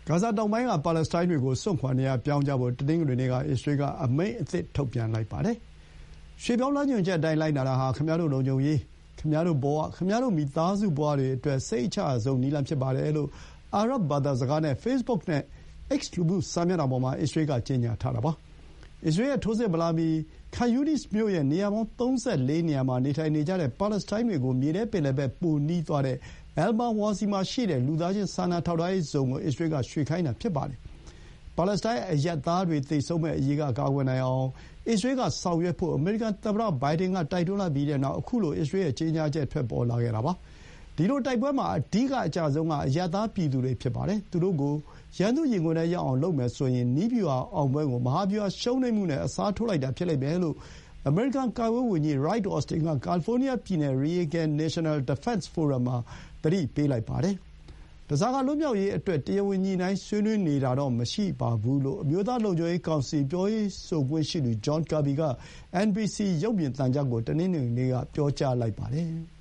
ဂါဇာတောင်ပိုင်းကပါလက်စတိုင်းတွေကိုစွန့်ခွာနေရာပြောင်းကြဖို့တနင်္ဂနွေနေ့ကအစ္စရေးကအမိန့်အသစ်ထုတ်ပြန်လိုက်ပါတယ်။ရွှေ့ပြောင်းလမ်းညွှန်ချက်အတိုင်းလိုက်နာတာဟာခင်ဗျားတို့လုံခြုံရေး၊ခင်ဗျားတို့ဘဝ၊ခင်ဗျားတို့မိသားစုဘဝတွေအတွက်စိတ်အချရဆုံးနည်းလမ်းဖြစ်ပါတယ်လို့အာရပ်ဘာသာစကားနဲ့ Facebook နဲ့ X လူမှုစာမျက်နှာပေါ်မှာအစ္စရေးကကြေညာထားတာပါ။အစ္စရေးရဲ့ထိုးစစ်မလာမီKhan Younis မြို့ရဲ့နေရာပေါင်း34နေရာမှာနေထိုင်နေကြတဲ့ပါလက်စတိုင်းတွေကိုမြေထဲပင်လယ်ဘက်ပိုနီးသွားတဲ့ Al-Mawasi မှာရှိတဲ့လူသားချင်းစာနာထောက်ထားရေးဇုံကိုအစ္စရေးကရွှေ့ခိုင်းတာဖြစ်ပါတယ်။ပါလက်စတိုင်းအရပ်သားတွေသေဆုံးမယ့်အရေးကကာကွယ်နိုင်အောင်အစ္စရေးကဆောင်ရွက်ဖို့အမေရိကန်သမ္မတဘိုင်ဒန်ကတိုက်တွန်းလိုက်ပြီးတဲ့နောက်ခုလိုအစ္စရေးရဲ့ကြေညာချက်ထွက်ပေါ်လာခဲ့တာပါ။ဒီလိုတိုက်ပွဲမှာအဓိကအကျဆုံးကအရပ်သားပြည်သူတွေဖြစ်ပါတယ်။သူတို့ကိုရန်သူရင်ခွင်ထဲရောက်အောင်လုပ်မယ်ဆိုရင်နည်းဗျူဟာအောင်ပွဲကိုမဟာဗျူဟာရှုံးနိမ့်မှုနဲ့အစားထိုးလိုက်တာဖြစ်လိမ့်မယ်လို့အမေရိကန်ကာကွယ်ရေးဝန်ကြီး Lloyd Austin ကကယ်လီဖိုးနီးယားပြည်နယ် Reagan National Defense Forum မှာသတိပေးလိုက်ပါတယ်။ဓားစာခံလွတ်မြောက်ရေးအတွက်တရားဝင်ညှိနှိုင်းဆွေးနွေးနေတာတော့မရှိပါဘူးလို့အမျိုးသားလုံခြုံရေးကောင်စီပြောရေးဆိုခွင့်ရှိသူ John Kirby က NBC ရုပ်မြင်သံကြားကိုတနင်္ဂနွေနေ့ကပြောကြားလိုက်ပါတယ်။